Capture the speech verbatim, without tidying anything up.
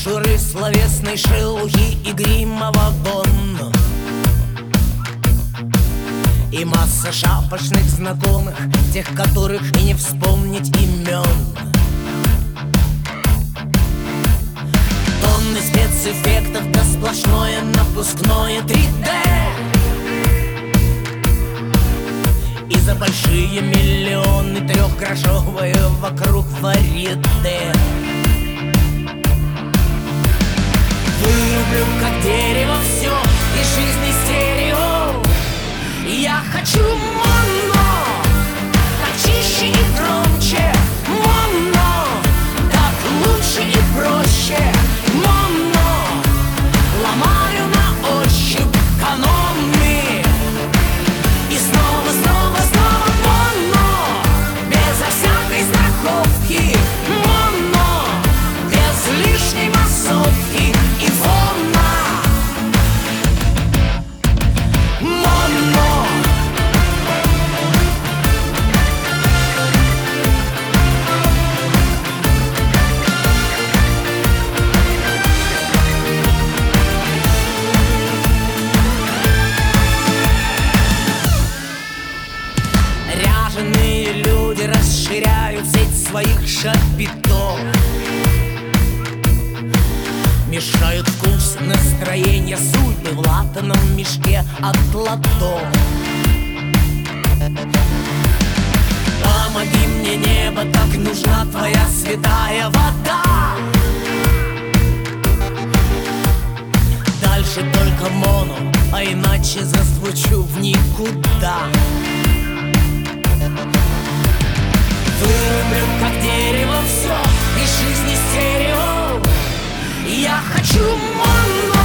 мишуры, словесной шелухи и грима вагон. И масса шапочных знакомых, тех, которых и не вспомнить имен. Тонны спецэффектов, да сплошное напускное три дэ. И за большие миллионы трехгрошовые вокруг варьете. Вырублю, как дерево, все из жизни стерео. Я хочу моно, так чище и громче. Моно, так лучше и проще. Моно, ломаю на ощупь каноны. И снова, снова, снова моно, безо всякой страховки. Моно, без лишней массовки и фона. Моно. Ряженые люди расширяют сеть своих шапитов, мешают вкус, настроение, судьбы в латаном мешке от лото. Помоги мне, небо, так нужна твоя святая вода. Дальше только моно, а иначе зазвучу в никуда. Вырублю, как дерево, все из жизни стерео. Я хочу моно.